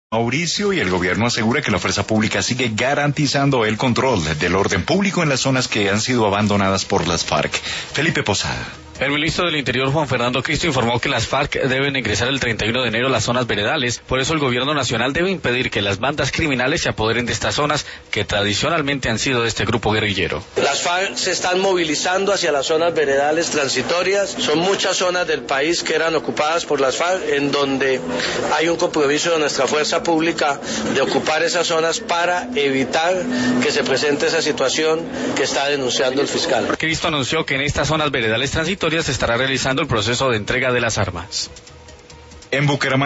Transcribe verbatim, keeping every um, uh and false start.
Mauricio, y el gobierno asegura que la fuerza pública sigue garantizando el control del orden público en las zonas que han sido abandonadas por las FARC. Felipe Posada. El ministro del Interior, Juan Fernando Cristo, informó que las FARC deben ingresar el treinta y uno de enero a las zonas veredales. Por eso el gobierno nacional debe impedir que las bandas criminales se apoderen de estas zonas que tradicionalmente han sido de este grupo guerrillero. Las FARC se están movilizando hacia las zonas veredales transitorias. Son muchas zonas del país que eran ocupadas por las FARC, en donde hay un compromiso de nuestra fuerza pública de ocupar esas zonas para evitar que se presente esa situación que está denunciando el fiscal. Cristo anunció que en estas zonas veredales transitorias se estará realizando el proceso de entrega de las armas. En Bucaramanga.